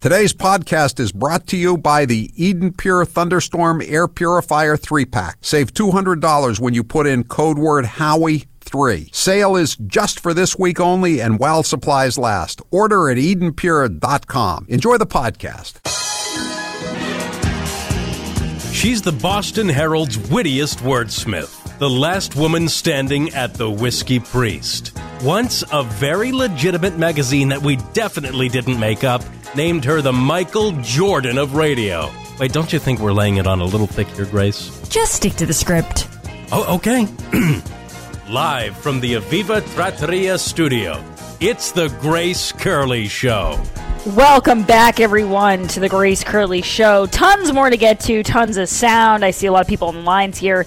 Today's podcast is brought to you by the Eden Pure Thunderstorm Air Purifier 3-pack. Save $200 when you put in code word Howie3. Sale is just for this week only and while supplies last. Order at EdenPure.com. Enjoy the podcast. She's the Boston Herald's wittiest wordsmith, the last woman standing at the Whiskey Priest. Once a very legitimate magazine that we definitely didn't make up named her the Michael Jordan of radio. Wait, don't you think we're laying it on a little thick here, Grace? Just stick to the script. Oh, okay. Live from the Aviva Trattoria studio, it's the Grace Curley Show. Welcome back, everyone, to the Grace Curley Show. Tons more to get to, tons of sound. I see a lot of people on the lines here,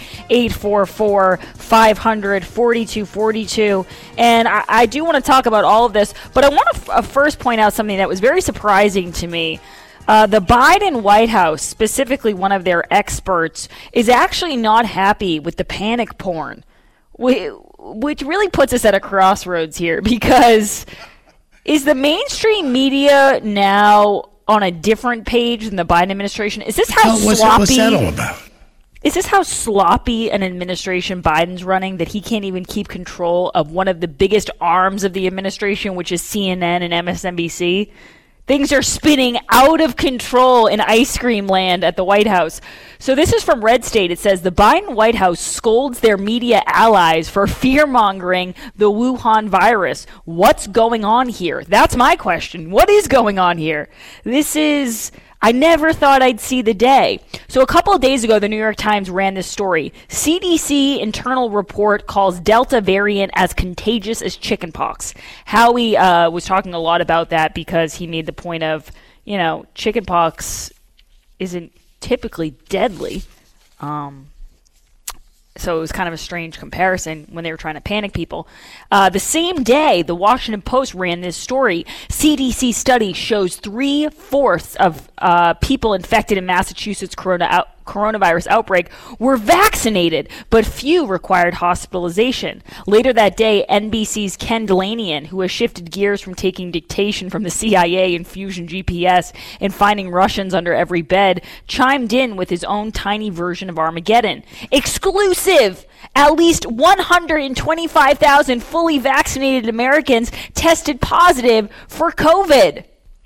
844-500-4242. And I do want to talk about all of this, but I want to first point out something that was very surprising to me. The Biden White House, specifically one of their experts, is actually not happy with the panic porn, which really puts us at a crossroads here, because is the mainstream media now on a different page than the Biden administration? Is this how sloppy? What's that all about? Is this how sloppy an administration Biden's running, that he can't even keep control of one of the biggest arms of the administration, which is CNN and MSNBC? Things are spinning out of control in ice cream land at the White House. So this is from Red State. It says the Biden White House scolds their media allies for fear-mongering the Wuhan virus. What's going on here? That's my question. What is going on here? I never thought I'd see the day. So a couple of days ago, the New York Times ran this story. CDC internal report calls Delta variant as contagious as chickenpox. Howie was talking a lot about that because he made the point of, chickenpox isn't typically deadly. So it was kind of a strange comparison when they were trying to panic people. The same day, the Washington Post ran this story. CDC study shows 3/4 of people infected in Massachusetts coronavirus outbreak were vaccinated, but few required hospitalization. Later that day, NBC's Ken Dilanian, who has shifted gears from taking dictation from the CIA and Fusion GPS and finding Russians under every bed, chimed in with his own tiny version of Armageddon. Exclusive! At least 125,000 fully vaccinated Americans tested positive for COVID.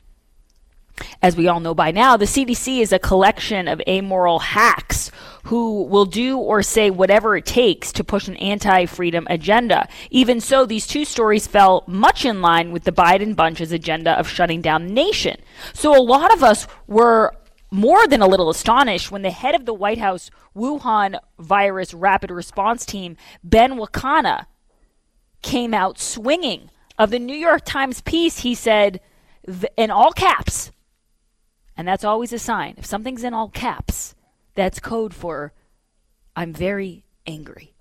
As we all know by now, the CDC is a collection of amoral hacks who will do or say whatever it takes to push an anti-freedom agenda. Even so, these two stories fell much in line with the Biden bunch's agenda of shutting down the nation. So a lot of us were more than a little astonished when the head of the White House Wuhan virus rapid response team, Ben Wakana, came out swinging. Of the New York Times piece, he said, in all caps, and that's always a sign. If something's in all caps, that's code for, I'm very angry.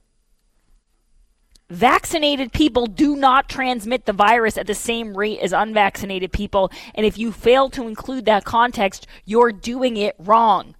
Vaccinated people do not transmit the virus at the same rate as unvaccinated people, and if you fail to include that context, you're doing it wrong.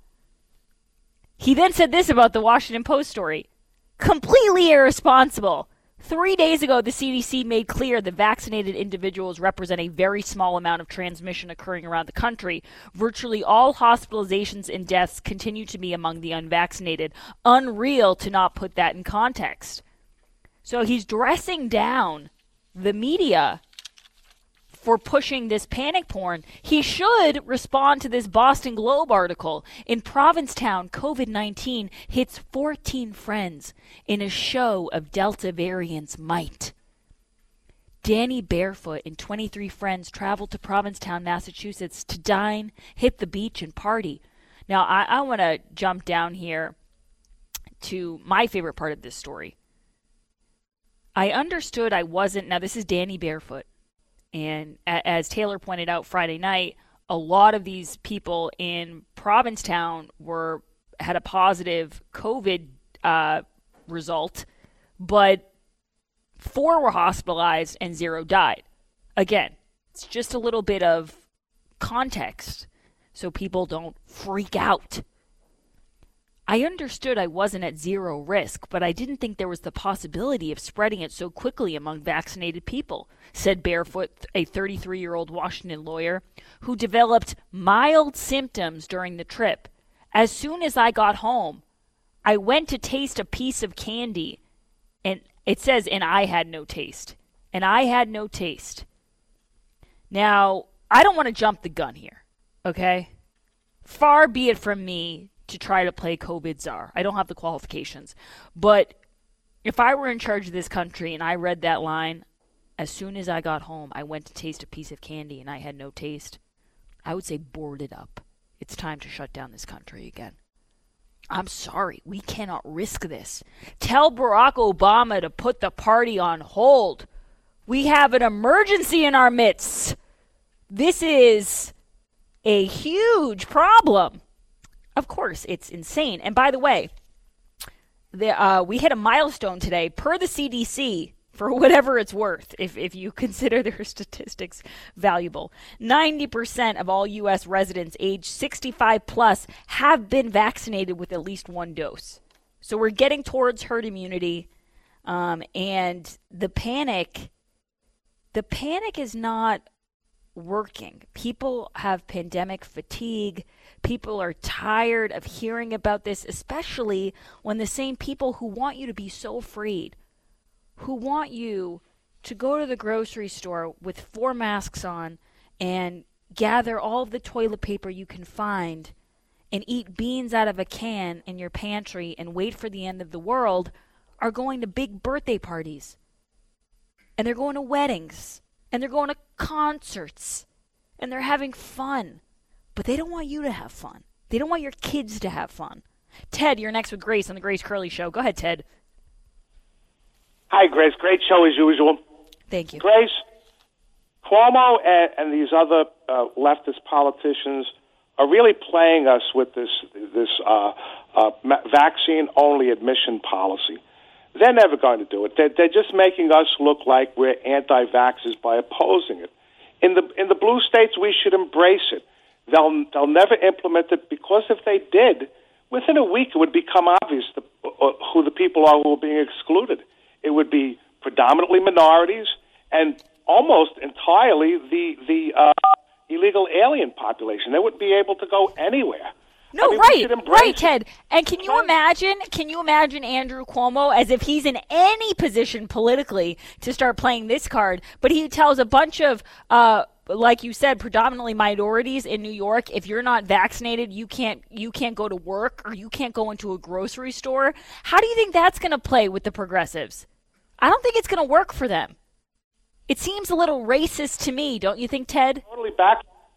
He then said this about the Washington Post story. Completely irresponsible. 3 days ago, the CDC made clear that vaccinated individuals represent a very small amount of transmission occurring around the country. Virtually all hospitalizations and deaths continue to be among the unvaccinated. Unreal to not put that in context. So he's dressing down the media for pushing this panic porn. He should respond to this Boston Globe article. In Provincetown, COVID-19 hits 14 friends in a show of Delta variant's might. Danny Barefoot and 23 friends traveled to Provincetown, Massachusetts to dine, hit the beach, and party. Now, I want to jump down here to my favorite part of this story. I understood I wasn't, now this is Danny Barefoot, and as Taylor pointed out Friday night, a lot of these people in Provincetown had a positive COVID result, but 4 were hospitalized and 0 died. Again, it's just a little bit of context so people don't freak out. I understood I wasn't at zero risk, but I didn't think there was the possibility of spreading it so quickly among vaccinated people, said Barefoot, a 33-year-old Washington lawyer who developed mild symptoms during the trip. As soon as I got home, I went to taste a piece of candy, and it says, and I had no taste. And I had no taste. Now, I don't want to jump the gun here, okay? Far be it from me to try to play COVID czar. I don't have the qualifications. But if I were in charge of this country and I read that line, as soon as I got home, I went to taste a piece of candy and I had no taste, I would say board it up. It's time to shut down this country again. I'm sorry, we cannot risk this. Tell Barack Obama to put the party on hold. We have an emergency in our midst. This is a huge problem. Of course, it's insane. And by the way, we hit a milestone today per the CDC, for whatever it's worth, if you consider their statistics valuable. 90% of all U.S. residents aged 65 plus have been vaccinated with at least one dose. So we're getting towards herd immunity, and the panic is not working. People have pandemic fatigue. People are tired of hearing about this, especially when the same people who want you to be so freed, who want you to go to the grocery store with 4 masks on and gather all of the toilet paper you can find and eat beans out of a can in your pantry and wait for the end of the world, are going to big birthday parties. And they're going to weddings. And they're going to concerts. And they're having fun. But they don't want you to have fun. They don't want your kids to have fun. Ted, you're next with Grace on the Grace Curley Show. Go ahead, Ted. Hi, Grace. Great show as usual. Thank you. Grace, Cuomo and these other leftist politicians are really playing us with this vaccine-only admission policy. They're never going to do it. They're just making us look like we're anti-vaxxers by opposing it. In the blue states, we should embrace it. They'll never implement it, because if they did, within a week it would become obvious who the people are who are being excluded. It would be predominantly minorities and almost entirely the illegal alien population. They wouldn't be able to go anywhere. No, right, Ted. And can you imagine Andrew Cuomo as if he's in any position politically to start playing this card, but he tells a bunch of, like you said, predominantly minorities in New York, if you're not vaccinated, you can't go to work or you can't go into a grocery store. How do you think that's going to play with the progressives? I don't think it's going to work for them. It seems a little racist to me, don't you think, Ted? Totally back.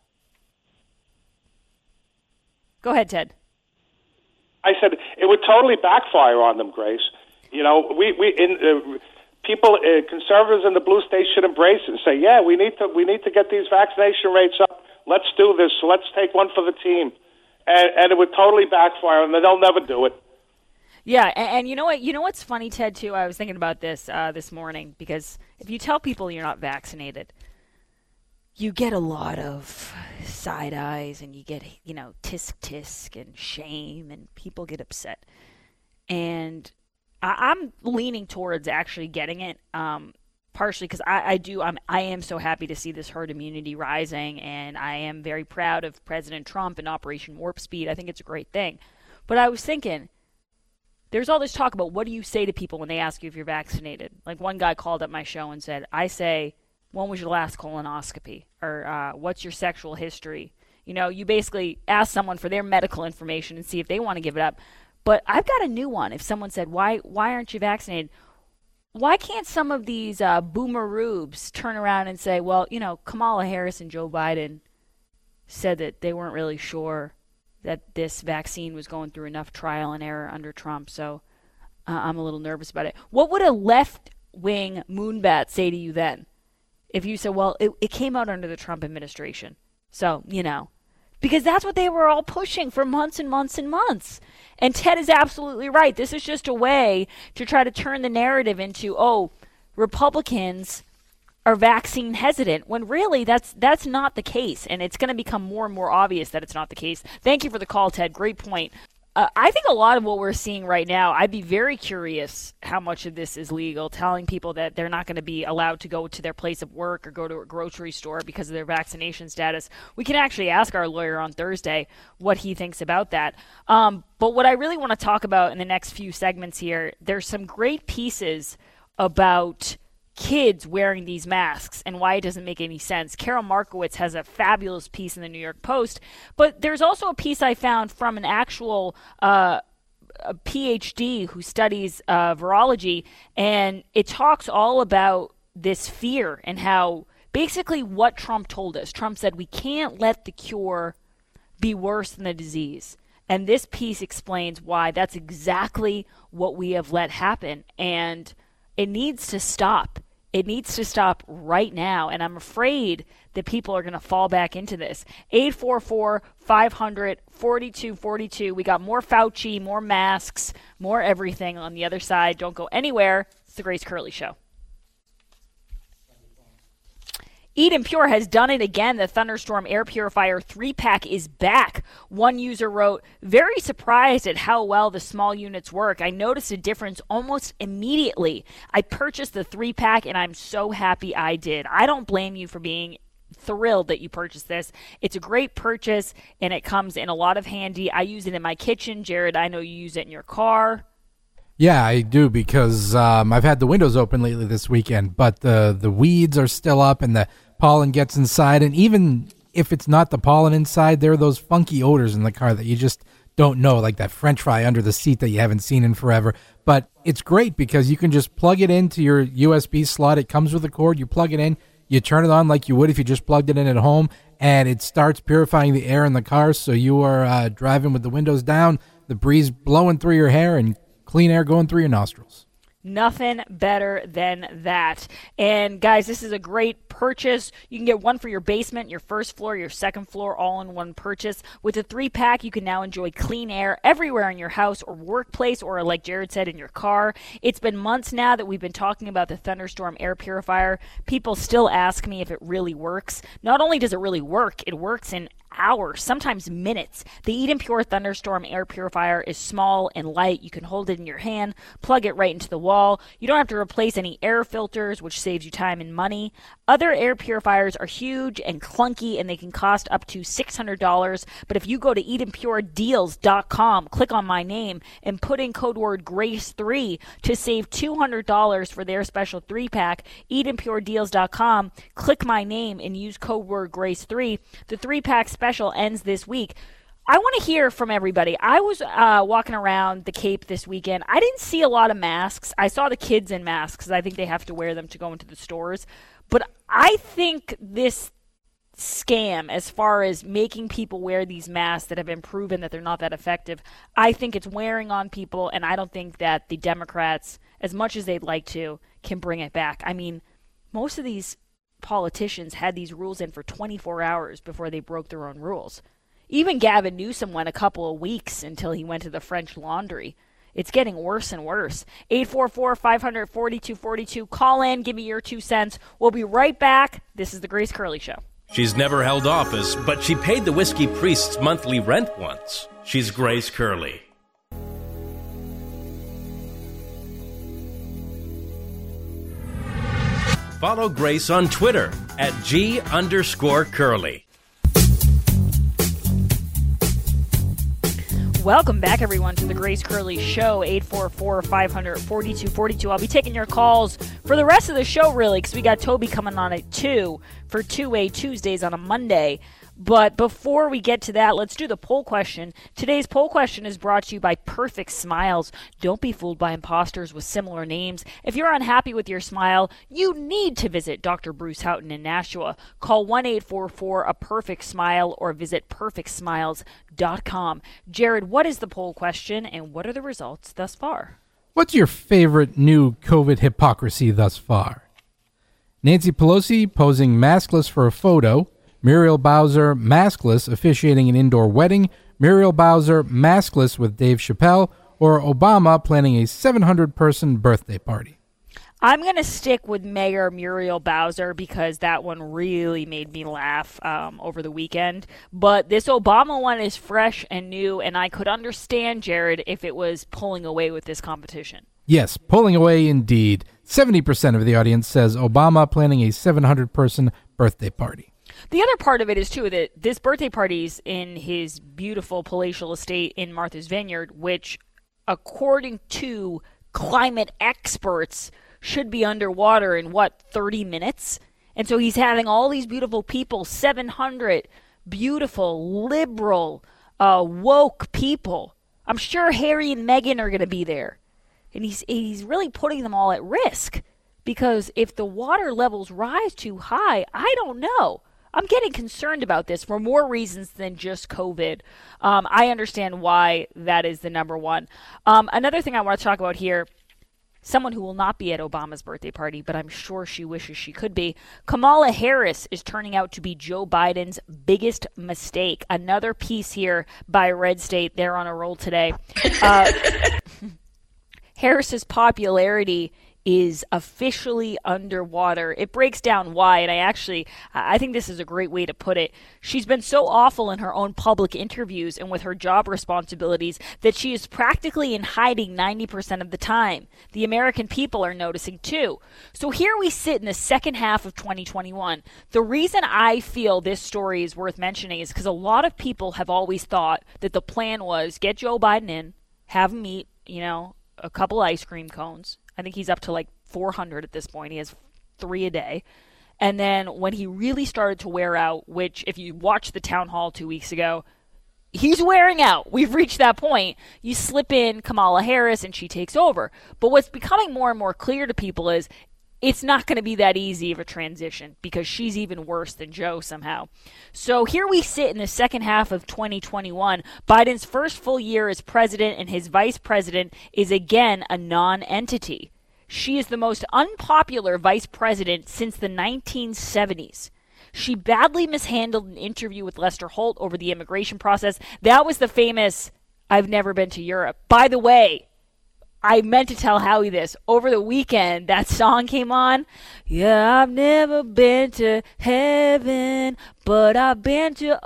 Go ahead, Ted. I said it would totally backfire on them, Grace. You know, conservatives in the blue states should embrace it and say, yeah, we need to get these vaccination rates up. Let's do this. So let's take one for the team. And it would totally backfire, and they'll never do it. Yeah, and you know what? You know what's funny, Ted, too? I was thinking about this this morning, because if you tell people you're not vaccinated, you get a lot of side eyes, and you get, tisk and shame, and people get upset. And I'm leaning towards actually getting it, partially because I am so happy to see this herd immunity rising, and I am very proud of President Trump and Operation Warp Speed. I think it's a great thing. But I was thinking, there's all this talk about what do you say to people when they ask you if you're vaccinated. Like, one guy called up my show and said, I say, when was your last colonoscopy? Or what's your sexual history? You basically ask someone for their medical information and see if they want to give it up. But I've got a new one. If someone said, why aren't you vaccinated? Why can't some of these boomer rubes turn around and say, well, Kamala Harris and Joe Biden said that they weren't really sure that this vaccine was going through enough trial and error under Trump, so I'm a little nervous about it. What would a left-wing moonbat say to you then? If you said, well, it came out under the Trump administration. So, because that's what they were all pushing for months and months and months. And Ted is absolutely right. This is just a way to try to turn the narrative into, Republicans are vaccine hesitant, when really that's not the case. And it's going to become more and more obvious that it's not the case. Thank you for the call, Ted. Great point. I think a lot of what we're seeing right now, I'd be very curious how much of this is legal, telling people that they're not going to be allowed to go to their place of work or go to a grocery store because of their vaccination status. We can actually ask our lawyer on Thursday what he thinks about that. But what I really want to talk about in the next few segments here, there's some great pieces about kids wearing these masks and why it doesn't make any sense. Carol Markowitz has a fabulous piece in the New York Post, but there's also a piece I found from an actual a PhD who studies virology, and it talks all about this fear and how basically what Trump told us. Trump said we can't let the cure be worse than the disease. And this piece explains why that's exactly what we have let happen, and it needs to stop. It needs to stop right now, and I'm afraid that people are going to fall back into this. 844-500-4242. We got more Fauci, more masks, more everything on the other side. Don't go anywhere. It's the Grace Curley Show. Eden Pure has done it again. The Thunderstorm Air Purifier 3-pack is back. One user wrote, very surprised at how well the small units work. I noticed a difference almost immediately. I purchased the 3-pack and I'm so happy I did. I don't blame you for being thrilled that you purchased this. It's a great purchase and it comes in a lot of handy. I use it in my kitchen. Jared, I know you use it in your car. Yeah, I do because I've had the windows open lately this weekend, but the weeds are still up and the pollen gets inside. And even if it's not the pollen inside, there are those funky odors in the car that you just don't know, like that French fry under the seat that you haven't seen in forever. But it's great because you can just plug it into your USB slot. It comes with a cord. You plug it in. You turn it on like you would if you just plugged it in at home, and it starts purifying the air in the car. So you are driving with the windows down, the breeze blowing through your hair, and clean air going through your nostrils. Nothing better than that. And guys, this is a great purchase. You can get one for your basement, your first floor, your second floor, all in one purchase. With a 3-pack, you can now enjoy clean air everywhere in your house or workplace, or like Jared said, in your car. It's been months now that we've been talking about the Thunderstorm Air Purifier. People still ask me if it really works. Not only does it really work, it works in hours, sometimes minutes. The Eden Pure Thunderstorm Air Purifier is small and light. You can hold it in your hand, plug it right into the wall. You don't have to replace any air filters, which saves you time and money. Other air purifiers are huge and clunky, and they can cost up to $600. But if you go to EdenPureDeals.com, click on my name, and put in code word GRACE3 to save $200 for their special 3-pack, EdenPureDeals.com, click my name and use code word GRACE3. The 3-pack special ends this week. I want to hear from everybody. I was walking around the Cape this weekend. I didn't see a lot of masks. I saw the kids in masks because I think they have to wear them to go into the stores. But I think this scam, as far as making people wear these masks that have been proven that they're not that effective, I think it's wearing on people, and I don't think that the Democrats, as much as they'd like to, can bring it back. I mean, most of these politicians had these rules in for 24 hours before they broke their own rules. Even Gavin Newsom went a couple of weeks until he went to the French Laundry. It's getting worse and worse. 844-500-4242. Call in, give me your 2 cents. We'll be right back. This is the Grace Curley Show. She's never held office, but she paid the Whiskey Priest's monthly rent once. She's Grace Curley. Follow Grace on Twitter at @G_Curley. Welcome back, everyone, to the Grace Curley Show, 844-500-4242. I'll be taking your calls for the rest of the show, really, because we got Toby coming on at 2 for 2A Tuesdays on a Monday. But before we get to that, let's do the poll question. Today's poll question is brought to you by Perfect Smiles. Don't be fooled by imposters with similar names. If you're unhappy with your smile, you need to visit Dr. Bruce Houghton in Nashua. Call 1-844-A-PERFECT-SMILE or visit perfectsmiles.com. Jared, what is the poll question and what are the results thus far? What's your favorite new COVID hypocrisy thus far? Nancy Pelosi posing maskless for a photo. Muriel Bowser maskless officiating an indoor wedding. Muriel Bowser maskless with Dave Chappelle. Or Obama planning a 700-person birthday party. I'm going to stick with Mayor Muriel Bowser because that one really made me laugh over the weekend. But this Obama one is fresh and new, and I could understand, Jared, if it was pulling away with this competition. Yes, pulling away indeed. 70% of the audience says Obama planning a 700-person birthday party. The other part of it is, too, that this birthday party's in his beautiful palatial estate in Martha's Vineyard, which, according to climate experts, should be underwater in, 30 minutes? And so he's having all these beautiful people, 700 beautiful, liberal, woke people. I'm sure Harry and Meghan are going to be there. And he's really putting them all at risk. Because if the water levels rise too high, I don't know. I'm getting concerned about this for more reasons than just COVID. I understand why that is the number one. Another thing I want to talk about here, someone who will not be at Obama's birthday party, but I'm sure she wishes she could be. Kamala Harris is turning out to be Joe Biden's biggest mistake. Another piece here by Red State. They're on a roll today. Harris's popularity is officially underwater. It breaks down why, and I think this is a great way to put it. She's been so awful in her own public interviews and with her job responsibilities that she is practically in hiding 90% of the time. The American people are noticing too. So here we sit in the second half of 2021. The reason I feel this story is worth mentioning is because a lot of people have always thought that the plan was get Joe Biden in, have him eat, a couple ice cream cones. I think he's up to like 400 at this point. He has 3 a day. And then when he really started to wear out, which if you watched the town hall 2 weeks ago, he's wearing out. We've reached that point. You slip in Kamala Harris and she takes over. But what's becoming more and more clear to people is it's not going to be that easy of a transition because she's even worse than Joe somehow. So here we sit in the second half of 2021. Biden's first full year as president and his vice president is again a non-entity. She is the most unpopular vice president since the 1970s. She badly mishandled an interview with Lester Holt over the immigration process. That was the famous, "I've never been to Europe." By the way, I meant to tell Howie this. Over the weekend, that song came on. Yeah, I've never been to heaven, but I've been to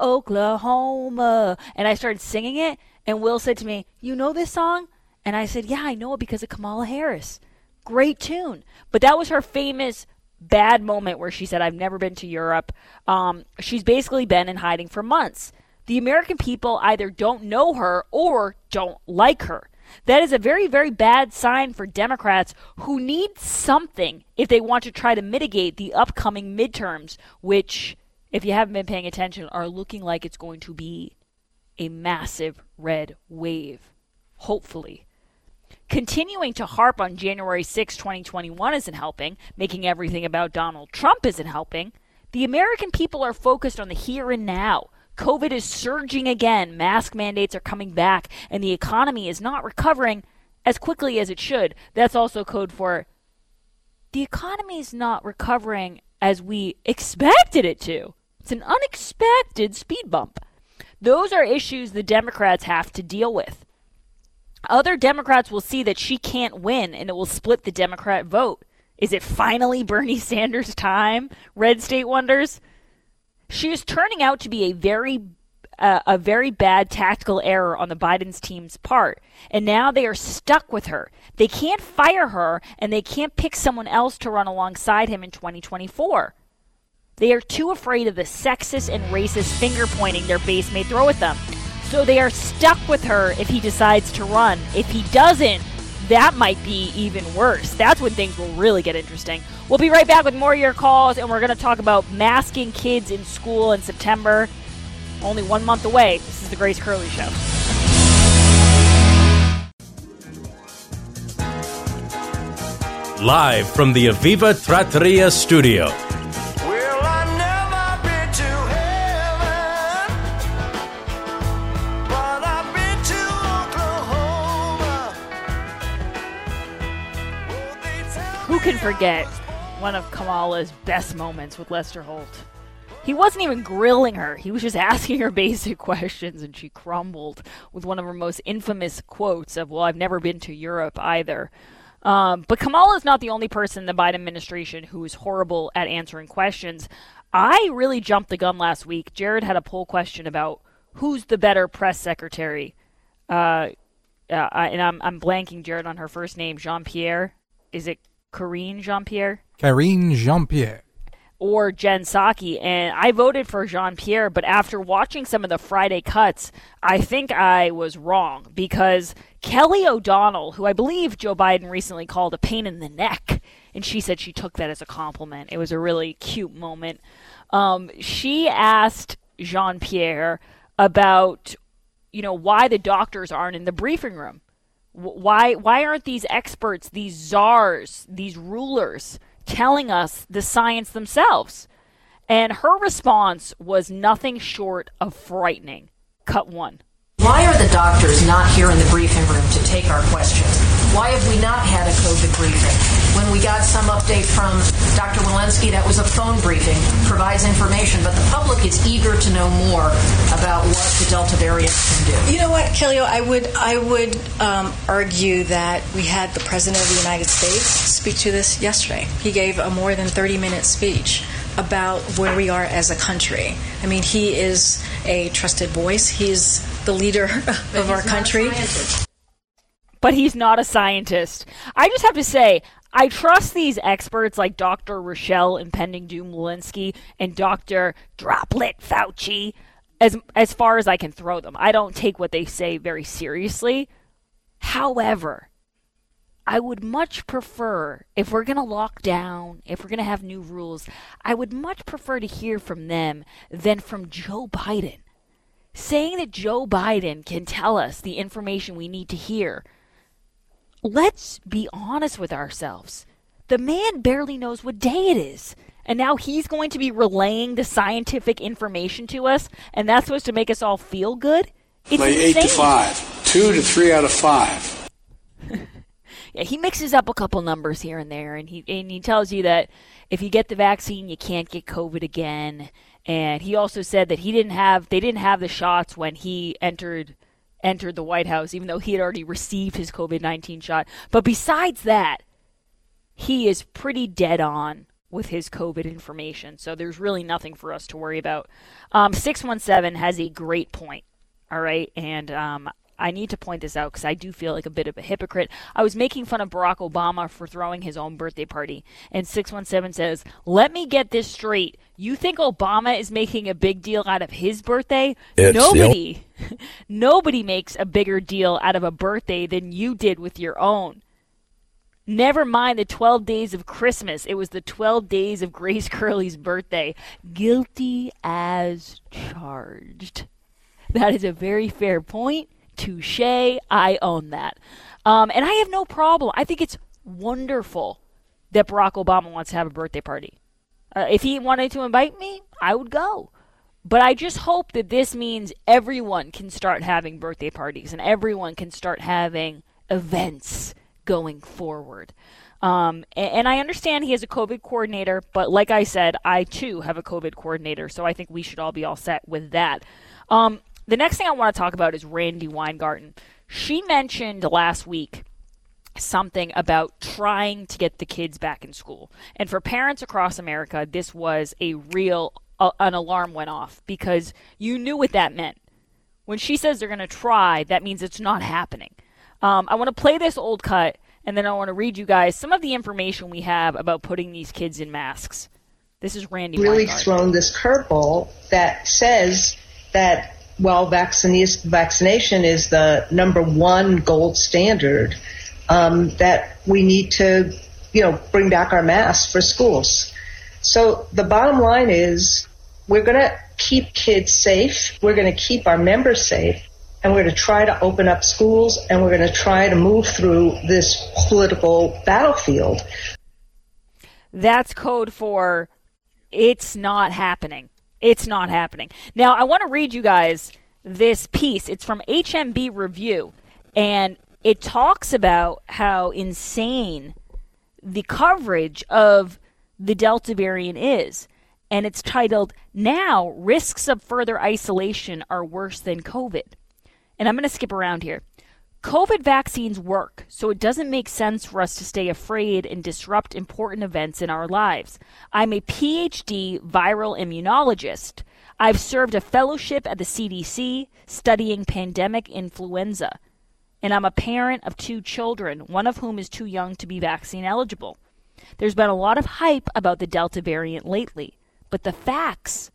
Oklahoma. And I started singing it, and Will said to me, "You know this song?" And I said, "Yeah, I know it because of Kamala Harris." Great tune. But that was her famous bad moment where she said, "I've never been to Europe." She's basically been in hiding for months. The American people either don't know her or don't like her. That is a very, very bad sign for Democrats who need something if they want to try to mitigate the upcoming midterms, which, if you haven't been paying attention, are looking like it's going to be a massive red wave, hopefully. Continuing to harp on January 6, 2021 isn't helping. Making everything about Donald Trump isn't helping. The American people are focused on the here and now. COVID is surging again, mask mandates are coming back, and the economy is not recovering as quickly as it should. That's also code for the economy is not recovering as we expected it to. It's an unexpected speed bump. Those are issues the Democrats have to deal with. Other Democrats will see that she can't win, and it will split the Democrat vote. Is it finally Bernie Sanders' time? Red State wonders. She is turning out to be a very bad tactical error on the Biden's team's part. And now they are stuck with her. They can't fire her, and they can't pick someone else to run alongside him in 2024. They are too afraid of the sexist and racist finger-pointing their base may throw at them. So they are stuck with her if he decides to run. If he doesn't, that might be even worse. That's when things will really get interesting. We'll be right back with more of your calls, and we're going to talk about masking kids in school in September. Only 1 month away. This is the Grace Curley Show. Live from the Aviva Trattoria studio. Who can forget one of Kamala's best moments with Lester Holt? He wasn't even grilling her. He was just asking her basic questions, and she crumbled with one of her most infamous quotes of, "Well, I've never been to Europe either." But Kamala is not the only person in the Biden administration who is horrible at answering questions. I really jumped the gun last week. Jared had a poll question about who's the better press secretary. And I'm blanking, Jared, on her first name, Jean-Pierre. Is it Karine Jean-Pierre? Karine Jean-Pierre. Or Jen Psaki, and I voted for Jean-Pierre, but after watching some of the Friday cuts, I think I was wrong, because Kelly O'Donnell, who I believe Joe Biden recently called a pain in the neck, and she said she took that as a compliment. It was a really cute moment. She asked Jean-Pierre about, why the doctors aren't in the briefing room. Why aren't these experts, these czars, these rulers telling us the science themselves? And her response was nothing short of frightening. Cut 1. Why are the doctors not here in the briefing room to take our questions? Why have we not had a COVID briefing? When we got some update from Dr. Walensky, that was a phone briefing, provides information, but the public is eager to know more about what the Delta variant can do. You know what, Kelly, I would argue that we had the President of the United States speak to this yesterday. He gave a more than 30-minute speech about where we are as a country. I mean, he is a trusted voice. He's the leader of our country. But he's not a scientist. I just have to say, I trust these experts like Dr. Rochelle Impending Doom Walensky and Dr. Droplet Fauci as far as I can throw them. I don't take what they say very seriously. However, I would much prefer, if we're going to lock down, if we're going to have new rules, I would much prefer to hear from them than from Joe Biden. Saying that Joe Biden can tell us the information we need to hear. Let's be honest with ourselves. The man barely knows what day it is. And now he's going to be relaying the scientific information to us, and that's supposed to make us all feel good? It's play insane. 8 to 5. 2 to 3 out of 5. Yeah, he mixes up a couple numbers here and there, and he tells you that if you get the vaccine, you can't get COVID again. And he also said that they didn't have the shots when he entered the White House, even though he had already received his COVID-19 shot. But besides that, he is pretty dead on with his COVID information. So there's really nothing for us to worry about. 617 has a great point. All right. And I need to point this out because I do feel like a bit of a hypocrite. I was making fun of Barack Obama for throwing his own birthday party. And 617 says, let me get this straight. You think Obama is making a big deal out of his birthday? Nobody makes a bigger deal out of a birthday than you did with your own. Never mind the 12 days of Christmas. It was the 12 days of Grace Curley's birthday. Guilty as charged. That is a very fair point. Touche. I own that. And I have no problem. I think it's wonderful that Barack Obama wants to have a birthday party. If he wanted to invite me, I would go. But I just hope that this means everyone can start having birthday parties and everyone can start having events going forward. And I understand he has a COVID coordinator, but like I said, I too have a COVID coordinator, so I think we should all be all set with that. The next thing I want to talk about is Randi Weingarten. She mentioned last week something about trying to get the kids back in school. And for parents across America, this was an alarm went off because you knew what that meant. When she says they're going to try, that means it's not happening. I want to play this old cut, and then I want to read you guys some of the information we have about putting these kids in masks. This is Randi really Weingarten. Thrown this curveball that says that while vaccination is the number one gold standard, that we need to, bring back our masks for schools. So the bottom line is we're going to keep kids safe. We're going to keep our members safe. And we're going to try to open up schools, and we're going to try to move through this political battlefield. That's code for it's not happening. It's not happening. Now, I want to read you guys this piece. It's from HMB Review, and it talks about how insane the coverage of the Delta variant is. And it's titled, Now Risks of Further Isolation Are Worse Than COVID. And I'm going to skip around here. COVID vaccines work, so it doesn't make sense for us to stay afraid and disrupt important events in our lives. I'm a PhD viral immunologist. I've served a fellowship at the CDC studying pandemic influenza. And I'm a parent of 2 children, one of whom is too young to be vaccine eligible. There's been a lot of hype about the Delta variant lately, but the facts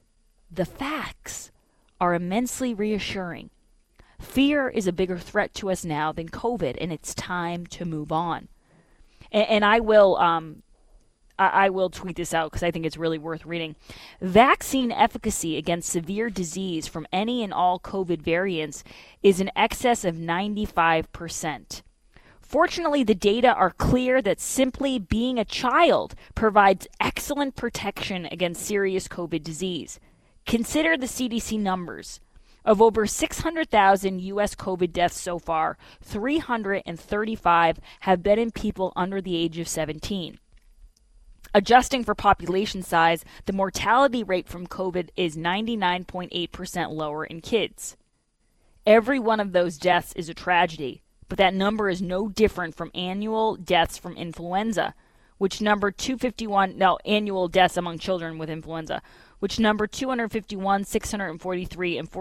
are immensely reassuring. Fear is a bigger threat to us now than COVID, and it's time to move on. And I will tweet this out because I think it's really worth reading. Vaccine efficacy against severe disease from any and all COVID variants is in excess of 95%. Fortunately, the data are clear that simply being a child provides excellent protection against serious COVID disease. Consider the CDC numbers. Of over 600,000 U.S. COVID deaths so far, 335 have been in people under the age of 17. Adjusting for population size, the mortality rate from COVID is 99.8% lower in kids. Every one of those deaths is a tragedy, but that number is no different from annual deaths from influenza, which numbered 251, annual deaths among children with influenza, which numbered 251, 643, and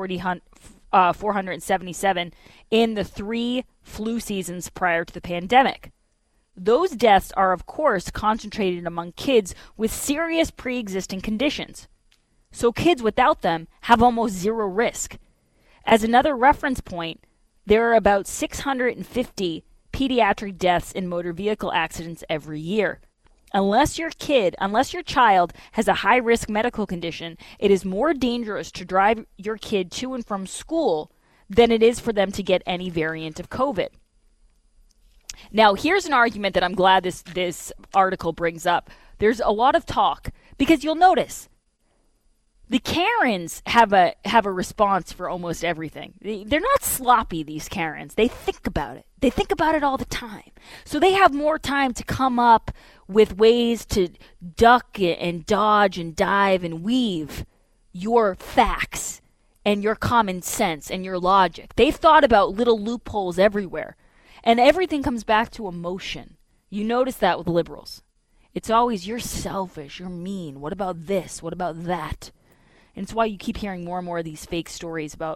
477 in the 3 flu seasons prior to the pandemic. Those deaths are, of course, concentrated among kids with serious pre-existing conditions. So kids without them have almost zero risk. As another reference point, there are about 650 pediatric deaths in motor vehicle accidents every year. Unless your child has a high-risk medical condition, it is more dangerous to drive your kid to and from school than it is for them to get any variant of COVID. Now, here's an argument that I'm glad this article brings up. There's a lot of talk, because you'll notice the Karens have a response for almost everything. They're not sloppy, these Karens. They think about it. They think about it all the time. So they have more time to come up with ways to duck and dodge and dive and weave your facts and your common sense and your logic. They've thought about little loopholes everywhere. And everything comes back to emotion. You notice that with liberals. It's always, you're selfish, you're mean, what about this, what about that? And it's why you keep hearing more and more of these fake stories about,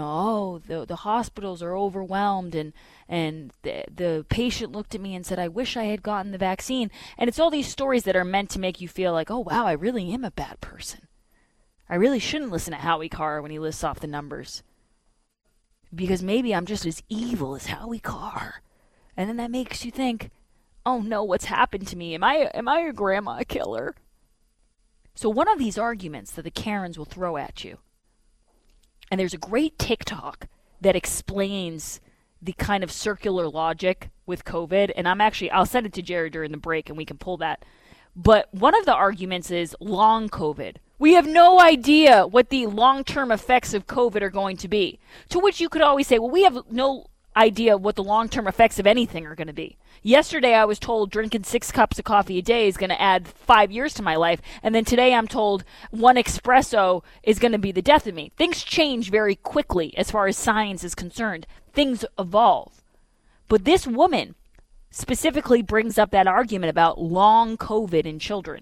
the hospitals are overwhelmed and the patient looked at me and said, I wish I had gotten the vaccine. And it's all these stories that are meant to make you feel like, oh, wow, I really am a bad person. I really shouldn't listen to Howie Carr when he lists off the numbers. Because maybe I'm just as evil as Howie Carr. And then that makes you think, oh no, what's happened to me? Am I a grandma killer? So one of these arguments that the Karens will throw at you, and there's a great TikTok that explains the kind of circular logic with COVID, and I'll send it to Jerry during the break and we can pull that. But one of the arguments is long COVID. We have no idea what the long-term effects of COVID are going to be. To which you could always say, well, we have no idea what the long-term effects of anything are going to be. Yesterday I was told drinking 6 cups of coffee a day is going to add 5 years to my life, and then today I'm told 1 espresso is going to be the death of me. Things change very quickly as far as science is concerned. Things evolve. But this woman specifically brings up that argument about long COVID in children.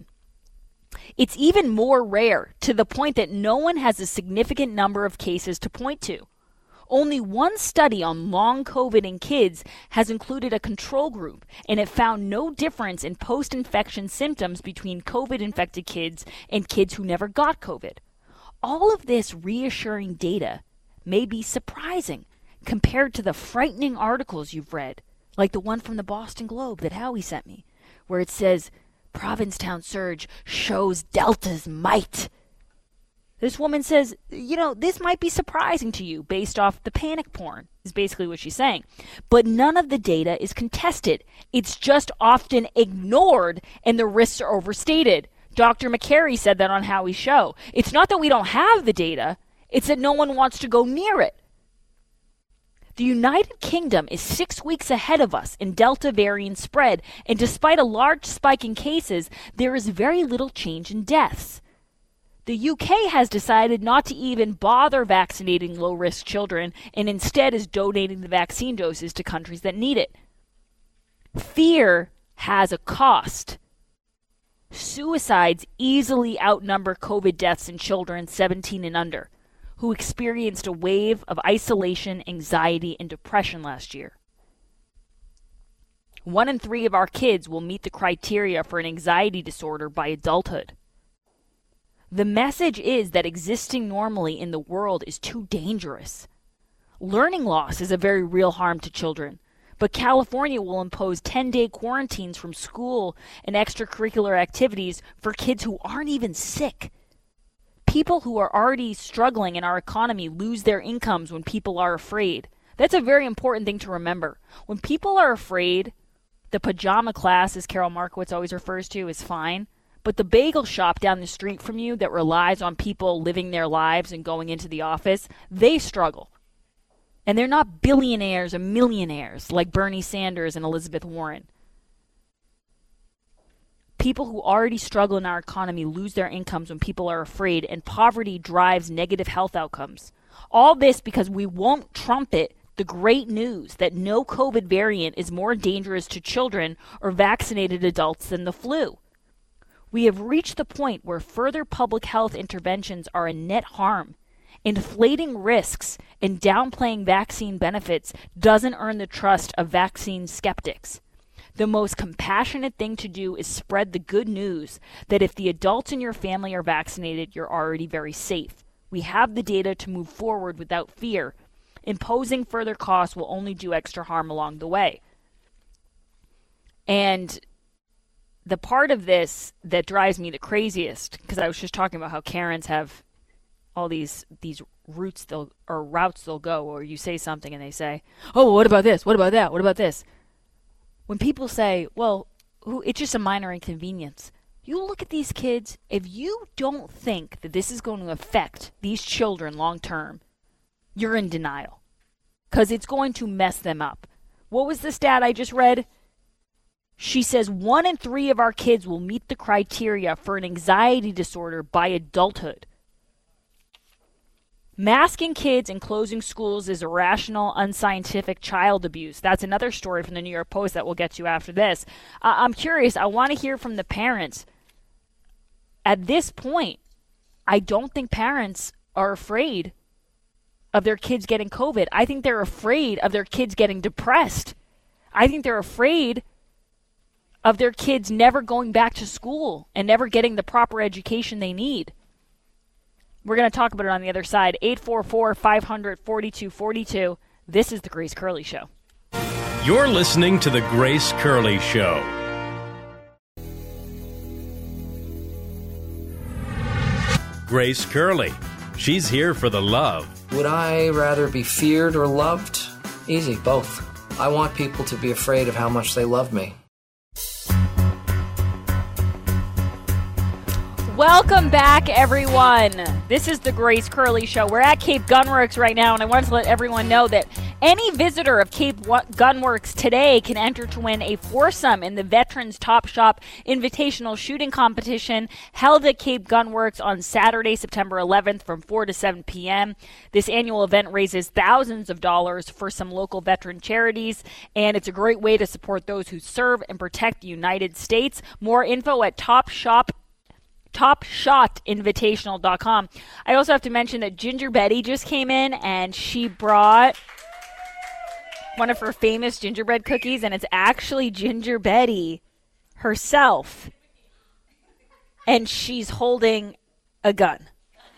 It's even more rare, to the point that no one has a significant number of cases to point to. Only one study on long COVID in kids has included a control group, and it found no difference in post-infection symptoms between COVID-infected kids and kids who never got COVID. All of this reassuring data may be surprising compared to the frightening articles you've read, like the one from the Boston Globe that Howie sent me, where it says, Provincetown surge shows Delta's might. This woman says, this might be surprising to you based off the panic porn, is basically what she's saying. But none of the data is contested. It's just often ignored and the risks are overstated. Dr. McCary said that on Howie's show. It's not that we don't have the data, it's that no one wants to go near it. The United Kingdom is 6 weeks ahead of us in Delta variant spread, and despite a large spike in cases, there is very little change in deaths. The UK has decided not to even bother vaccinating low-risk children and instead is donating the vaccine doses to countries that need it. Fear has a cost. Suicides easily outnumber COVID deaths in children 17 and under, who experienced a wave of isolation, anxiety, and depression last year. 1 in 3 of our kids will meet the criteria for an anxiety disorder by adulthood. The message is that existing normally in the world is too dangerous. Learning loss is a very real harm to children, but California will impose 10-day quarantines from school and extracurricular activities for kids who aren't even sick. People who are already struggling in our economy lose their incomes when people are afraid. That's a very important thing to remember. When people are afraid, the pajama class, as Carol Markowitz always refers to, is fine. But the bagel shop down the street from you that relies on people living their lives and going into the office, they struggle. And they're not billionaires or millionaires like Bernie Sanders and Elizabeth Warren. People who already struggle in our economy lose their incomes when people are afraid, and poverty drives negative health outcomes. All this because we won't trumpet the great news that no COVID variant is more dangerous to children or vaccinated adults than the flu. We have reached the point where further public health interventions are a net harm. Inflating risks and downplaying vaccine benefits doesn't earn the trust of vaccine skeptics. The most compassionate thing to do is spread the good news that if the adults in your family are vaccinated, you're already very safe. We have the data to move forward without fear. Imposing further costs will only do extra harm along the way. And the part of this that drives me the craziest, because I was just talking about how Karens have all these routes they'll go, or you say something and they say, oh, what about this? What about that? What about this? When people say, well, it's just a minor inconvenience. You look at these kids, if you don't think that this is going to affect these children long term, you're in denial. Because it's going to mess them up. What was the stat I just read? She says 1 in 3 of our kids will meet the criteria for an anxiety disorder by adulthood. Masking kids and closing schools is irrational, unscientific child abuse. That's another story from the New York Post that we'll get to after this. I'm curious. I want to hear from the parents. At this point, I don't think parents are afraid of their kids getting COVID. I think they're afraid of their kids getting depressed. I think they're afraid of their kids never going back to school and never getting the proper education they need. We're going to talk about it on the other side. 844-500-4242. This is The Grace Curley Show. You're listening to The Grace Curley Show. Grace Curley. She's here for the love. Would I rather be feared or loved? Easy, both. I want people to be afraid of how much they love me. Welcome back, everyone. This is The Grace Curley Show. We're at Cape Gunworks right now, and I wanted to let everyone know that any visitor of Cape Gunworks today can enter to win a foursome in the Veterans Top Shop Invitational Shooting Competition held at Cape Gunworks on Saturday, September 11th from 4 to 7 p.m. This annual event raises thousands of dollars for some local veteran charities, and it's a great way to support those who serve and protect the United States. More info at TopShotInvitational.com. I also have to mention that Ginger Betty just came in and she brought one of her famous gingerbread cookies, and it's actually Ginger Betty herself. And she's holding a gun.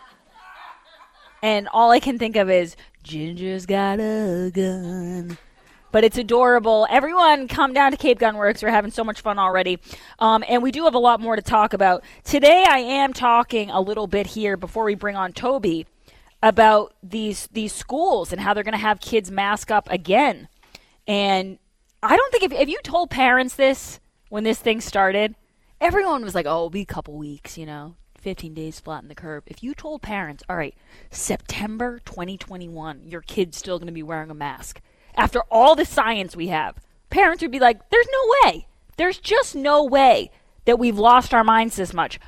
And all I can think of is, Ginger's got a gun. But it's adorable. Everyone come down to Cape Gunworks. We're having so much fun already. And we do have a lot more to talk about. Today I am talking a little bit here before we bring on Toby about these schools and how they're going to have kids mask up again. And I don't think if you told parents this when this thing started, everyone was like, oh, it'll be a couple weeks, 15 days flatten the curve. If you told parents, all right, September 2021, your kid's still going to be wearing a mask. After all the science we have, parents would be like, there's no way. There's just no way that we've lost our minds this much.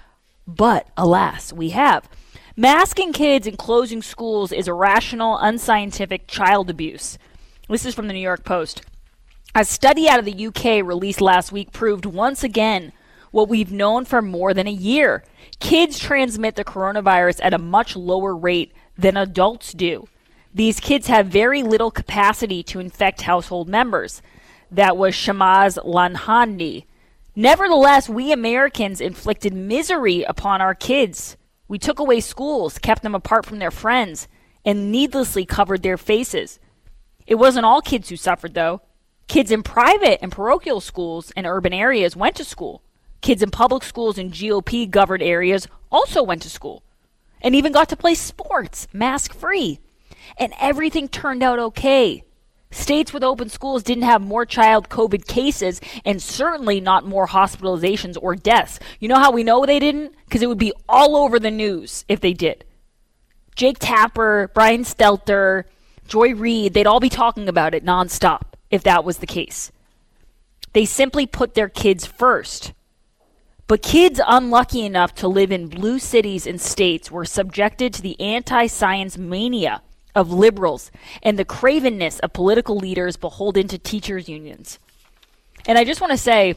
But alas, we have. Masking kids and closing schools is irrational, unscientific child abuse. This is from the New York Post. A study out of the UK released last week proved once again what we've known for more than a year. Kids transmit the coronavirus at a much lower rate than adults do. These kids have very little capacity to infect household members. That was Shamaz Lanhandi. Nevertheless, we Americans inflicted misery upon our kids. We took away schools, kept them apart from their friends, and needlessly covered their faces. It wasn't all kids who suffered, though. Kids in private and parochial schools in urban areas went to school. Kids in public schools in GOP-governed areas also went to school and even got to play sports, mask-free. And everything turned out okay. States with open schools didn't have more child COVID cases and certainly not more hospitalizations or deaths. You know how we know they didn't? Because it would be all over the news if they did. Jake Tapper, Brian Stelter, Joy Reid, they'd all be talking about it nonstop if that was the case. They simply put their kids first. But kids unlucky enough to live in blue cities and states were subjected to the anti-science mania of liberals and the cravenness of political leaders beholden to teachers' unions. And I just want to say,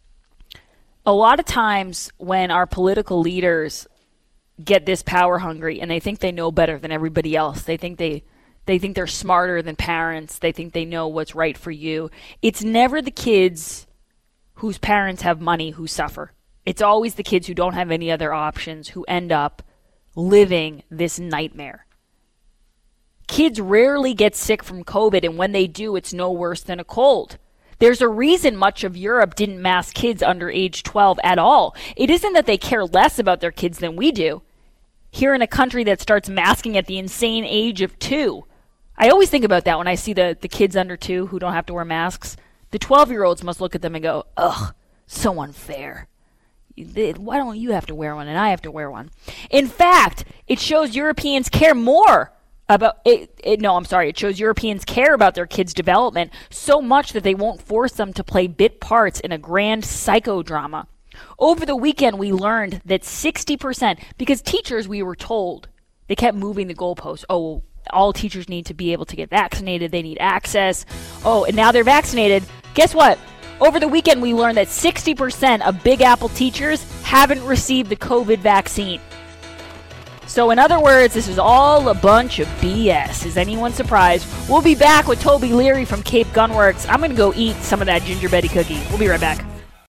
a lot of times when our political leaders get this power hungry and they think they know better than everybody else, they think they're smarter than parents, they think they know what's right for you, it's never the kids whose parents have money who suffer. It's always the kids who don't have any other options who end up living this nightmare. Kids rarely get sick from COVID, and when they do, it's no worse than a cold. There's a reason much of Europe didn't mask kids under age 12 at all. It isn't that they care less about their kids than we do. Here in a country that starts masking at the insane age of 2. I always think about that when I see the kids under 2 who don't have to wear masks. The 12-year-olds must look at them and go, ugh, so unfair. Why don't you have to wear one and I have to wear one? In fact, it shows Europeans care more about it shows Europeans care about their kids' development so much that they won't force them to play bit parts in a grand psychodrama. Over the weekend, we learned that 60%, because teachers, we were told, they kept moving the goalposts. Oh, all teachers need to be able to get vaccinated. They need access. Oh, and now they're vaccinated. Guess what? Over the weekend, we learned that 60% of Big Apple teachers haven't received the COVID vaccine. So in other words, this is all a bunch of BS. Is anyone surprised? We'll be back with Toby Leary from Cape Gunworks. I'm going to go eat some of that Ginger Betty cookie. We'll be right back.